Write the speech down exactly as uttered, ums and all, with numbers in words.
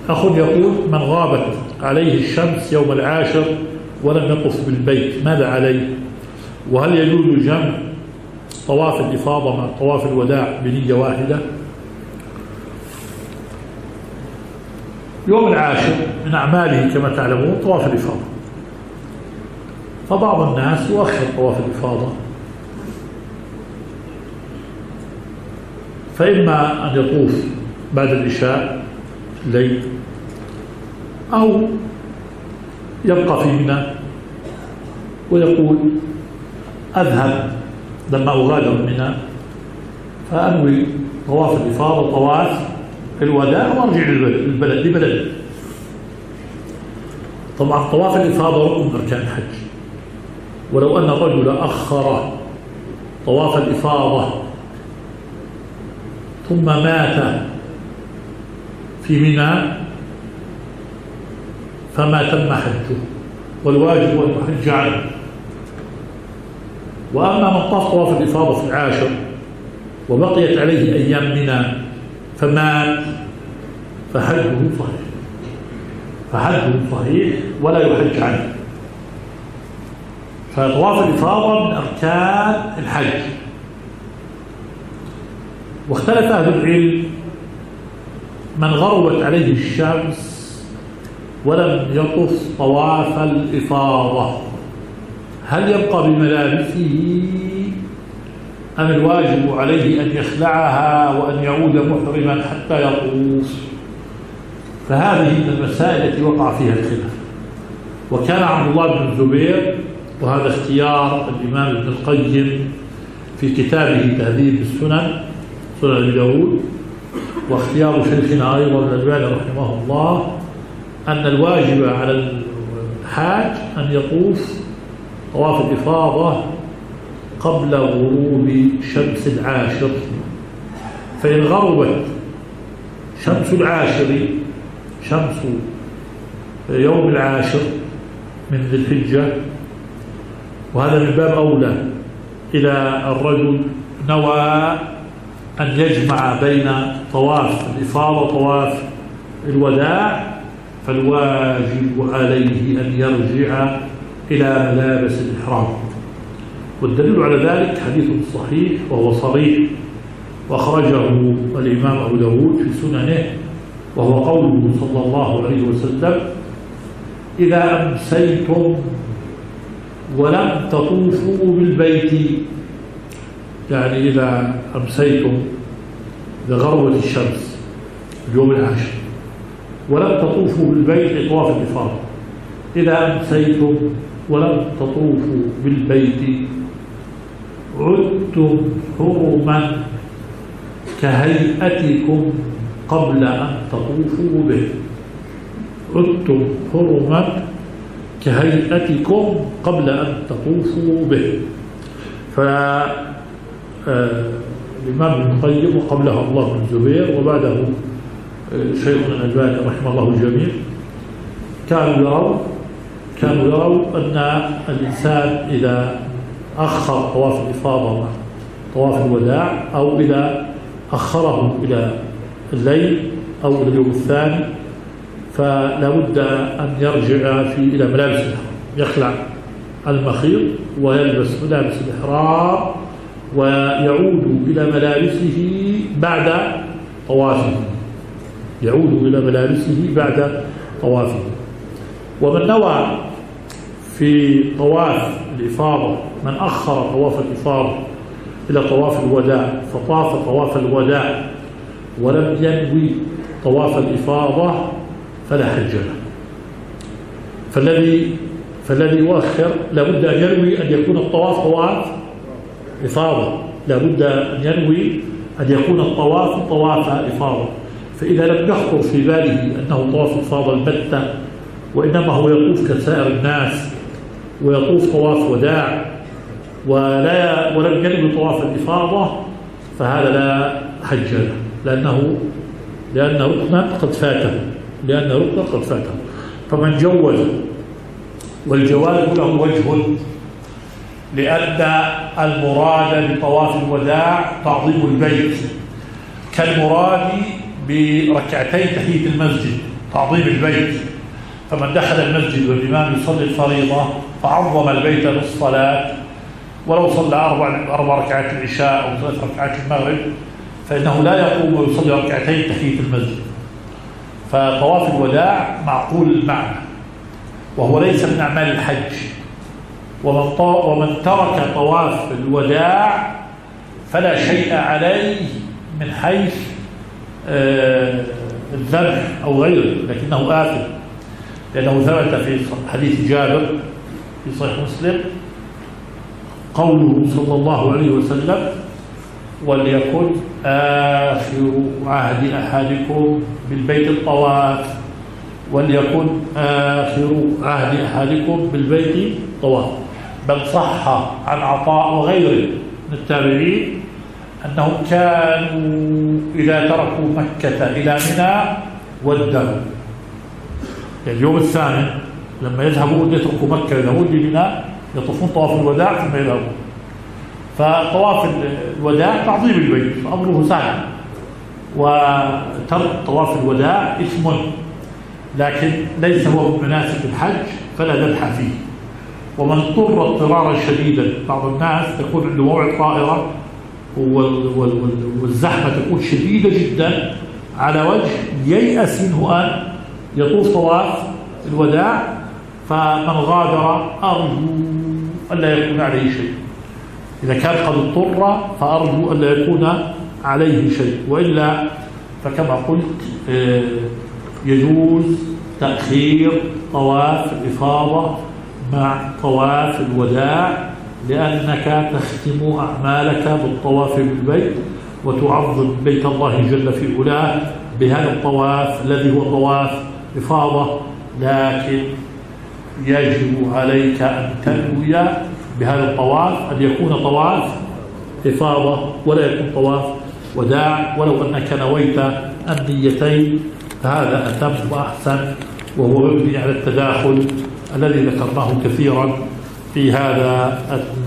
أخ يقول: من غابت عليه الشمس يوم العاشر ولم يطف بالبيت ماذا عليه؟ وهل يجوز جمع طواف الإفاضة مع طواف الوداع بنية واحدة؟ يوم العاشر من أعماله كما تعلمون طواف الإفاضة، فبعض الناس يؤخر طواف الإفاضة، فإما أن يطوف بعد العشاء الليل أو يبقى في منى ويقول: أذهب لما أغادر منى فأنوي طواف الإفاضة طواف الوداع وأرجع للبلد لبلد. طبعا طواف الإفاضة ركن من أركان الحج، ولو أن الرجل أخر طواف الإفاضة ثم مات في منى فما تم حجه، والواجب أن يحج عنه. وأما من طاف طواف الإفاضة في العاشر وبقيت عليه أيام منى فمات فحجه صحيح فحجه صحيح ولا يحج عنه. فطواف الإفاضة من أركان الحج. واختلف أهل العلم: من غربت عليه الشمس ولم يطف طواف الإفاضة هل يبقى بملابسه أم الواجب عليه أن يخلعها وأن يعود محرما حتى يطوف؟ فهذه من المسائل التي وقع فيها الخلاف. وكان عبد الله بن الزبير، وهذا اختيار الإمام ابن القيم في كتابه تهذيب السنن سنن أبي داود، واختيار شيخنا أيضا الألباني رحمه الله، أن الواجب على الحاج أن يطوف طواف الإفاضة قبل غروب شمس العاشر. فإن غربت شمس العاشر شمس يوم العاشر من ذي الحجة، وهذا من باب أولى إذا الرجل نوى أن يجمع بين طواف الإفاضة وطواف الوداع، فالواجب عليه أن يرجع إلى ملابس الإحرام. والدليل على ذلك حديث صحيح وهو صريح وأخرجه الإمام أبو داود في سننه، وهو قوله صلى الله عليه وسلم: إذا أمسيتم ولم تطوفوا بالبيت، يعني إذا أمسيتم إذا غربت الشمس اليوم العاشر ولم تطوفوا بالبيت طواف الإفاضة، إذا أمسيتم ولم تطوفوا بالبيت عدتم حرما كهيئتكم قبل أن تطوفوا به. عدتم حرما كهيئتكم قبل أن تطوفوا به. فالإمام ابن القيم وقبلها الله بن الزبير وبعده شيخنا الألباني رحمه الله الجميع كانوا يروا كانوا يروا أن الإنسان إذا أخر طواف الإفاضة مع طواف الوداع، أو إذا أخره إلى الليل أو إلى اليوم الثاني، فلا بد أن يرجع في إلى ملابس الإحرام، يخلع المخيط ويلبس ملابس الإحرام ويعود إلى ملابسه بعد طوافه يعود إلى ملابسه بعد طوافه. ومن نوى في طواف الإفاضة، من أخر طواف الإفاضة إلى طواف الوداع فطاف طواف الوداع ولم ينوي طواف الإفاضة فلا حج له. فالذي فالذي يؤخر لابد أن ينوي أن يكون الطواف طواف إفاضة، لابد أن ينوي أن يكون الطواف طواف إفاضة. فإذا لم يخطر في باله أنه طواف إفاضة البتة، وإنما هو يطوف كسائر الناس ويطوف طواف وداع ولا ولم ينوي طواف الإفاضة، فهذا لا حج له، لأنه لأن ركنا قد فاته لأن ركنا قد فاته. فمن جوز، والجواز له وجه، لأن المراد بطواف الوداع تعظيم البيت، كالمراد بركعتين تحية المسجد تعظيم البيت. فمن دخل المسجد والإمام يصلي الفريضة فعظم البيت بالصلاة، ولو صلى أربع أربع ركعات العشاء أو ثلاث ركعات المغرب فإنه لا يقوم ويصلي ركعتين تحية المسجد. فطواف الوداع معقول المعنى، وهو ليس من أعمال الحج. ومن, ومن ترك طواف الوداع فلا شيء عليه من حيث آه الذبح أو غيره، لكنه آثم، لأنه ثبت في حديث جابر في صحيح مسلم قوله صلى الله عليه وسلم: وليكن آخر عهد أحدكم بالبيت الطواف، وليكن آخر عهد أحدكم بالبيت طواف. بل صح عن عطاء وغيره من التابعين أنهم كانوا إذا تركوا مكة إلى منى ودوا، يعني اليوم الثاني لما يذهبوا يتركوا مكة إلى ود منى يطوفون طواف الوداع ثم يذهبون. فطواف الوداع تعظيم البيت أمره سهل، وترك طواف الوداع إثم، لكن ليس هو من مناسك الحج فلا ذبح فيه. ومن اضطر اضطرارا شديدا، بعض الناس يكون عنده موعد طائرة والزحمة تكون شديدة جدا على وجه ييأس منه أن يطوف طواف الوداع، فمن غادر أرجو ألا يكون عليه شيء. إذا كان قد اضطر فأرجو ألا يكون عليه شيء، وإلا فكما قلت يجوز تأخير طواف الإفاضة مع طواف الوداع، لأنك تختم أعمالك بالطواف بالبيت وتعظم بيت الله جل في علاه بهذا الطواف الذي هو طواف إفاضة. لكن يجب عليك أن تنوي بهذا الطواف أن يكون طواف إفاضة ولا يكون طواف وداع، ولو أنك نويت النيتين فهذا أتم وأحسن، وهو مبني على التداخل الذي ذكرناه كثيرا في هذا